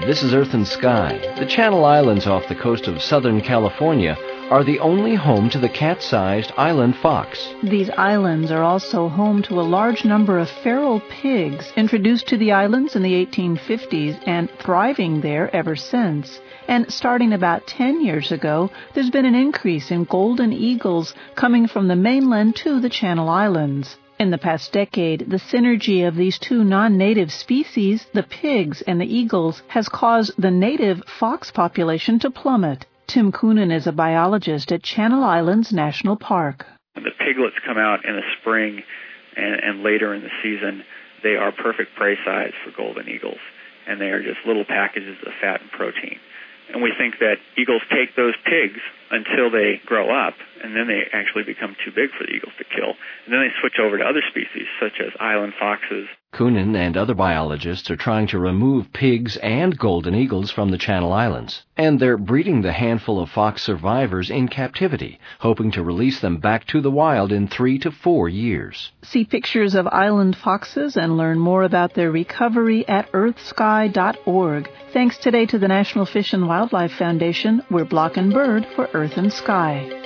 this is Earth and Sky. The Channel Islands off the coast of Southern California are the only home to the cat-sized island fox. These islands are also home to a large number of feral pigs introduced to the islands in the 1850s and thriving there ever since. And starting about 10 years ago, there's been an increase in golden eagles coming from the mainland to the Channel Islands. In the past decade, the synergy of these two non-native species, the pigs and the eagles, has caused the native fox population to plummet. Tim Coonan is a biologist at Channel Islands National Park. When the piglets come out in the spring and later in the season, they are perfect prey size for golden eagles, and they are just little packages of fat and protein. And we think that eagles take those pigs until they grow up, and then they actually become too big for the eagles to kill. And then they switch over to other species, such as island foxes. Coonan and other biologists are trying to remove pigs and golden eagles from the Channel Islands, and they're breeding the handful of fox survivors in captivity, hoping to release them back to the wild in 3 to 4 years. See pictures of island foxes and learn more about their recovery at earthsky.org. Thanks today to the National Fish and Wildlife Foundation. We're Block and Bird for Earth and Sky.